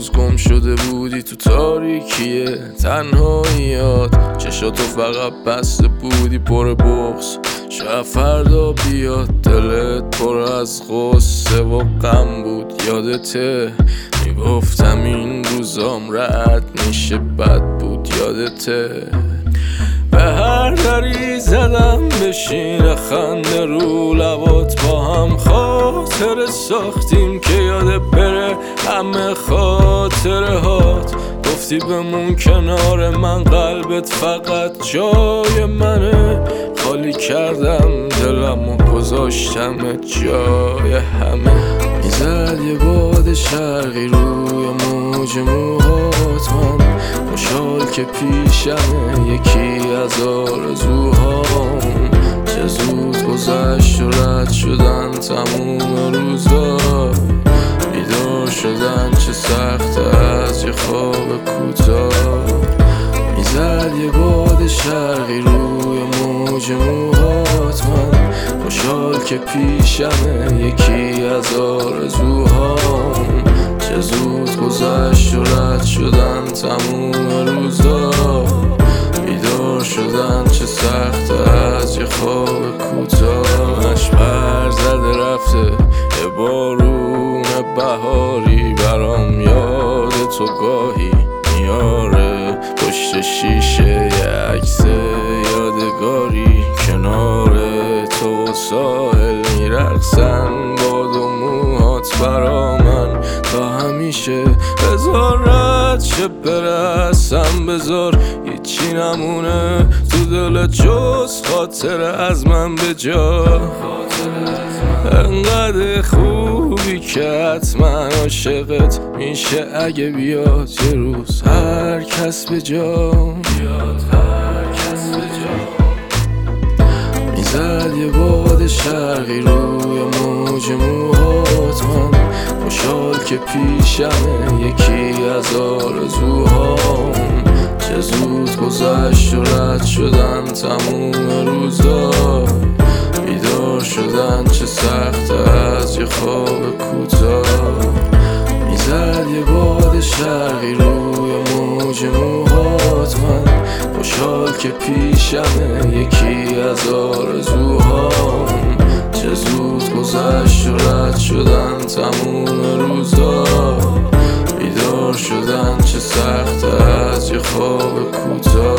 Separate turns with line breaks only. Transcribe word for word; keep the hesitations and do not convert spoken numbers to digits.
روز گم شده بودی تو تاریکیه تنهاییات، چشاتو فقط بسته بودی پر بغض. شاید فردا بیاد دلت پر از غصه و غم بود. یادته میگفتم این روزام رد میشه، بد بود. یادته به هر دری زدم بشین خنده رو لبات، با هم خاطر ساختیم که یاد بره همه خاطره هات. گفتی بمون کنار من، قلبت فقط جای منه. خالی کردم دلم و گذاشتم جای همه. میزد یه باد شرقی روی موج موهات، من خوشحال که پیشمه یکی از آرزوهام. چه زود گذشت و رد شدن تموم روزا، بیدار شدن چه سخت از یه خواب کوتاه. میزد یه باد شرقی روی موج موهات، من خوشحال که پیشمه یکی از آرزوهام. چه زود گذشت و رد شدن تموم روزا، بیدار شدن چه سخت از یه خواب کوتاه. اش پر زده رفته یه بارون بهاری، برام یاد تو گاهی میاره. پشت شیشه یه عکس یادگاری، کنار تو ساحل میرقصن باد و موهات برا من تا همیشه. بذار رد شه برسم، بذار هیچی نمونه تو دل جز خاطر از من به جا. انقدر خوبی که حتما عاشقت میشه اگه بیاد یه روز هر کس به جا. میزد یه باد شرقی روی موج موهات، من خوشحال که پیشمه یکی از آرزوهام. چه زود گذشت و رد شدن تموم روزا، بیدار شدن چه سخت از یه خواب کوتاه. میزد یه باد شرقی روی موج موهات، من خوشحال که پیشمه یکی از آرزوهام. چه زود گذشت و رد شدن تموم روزا، بیدار شدن چه سخت از یه خواب کوتاه.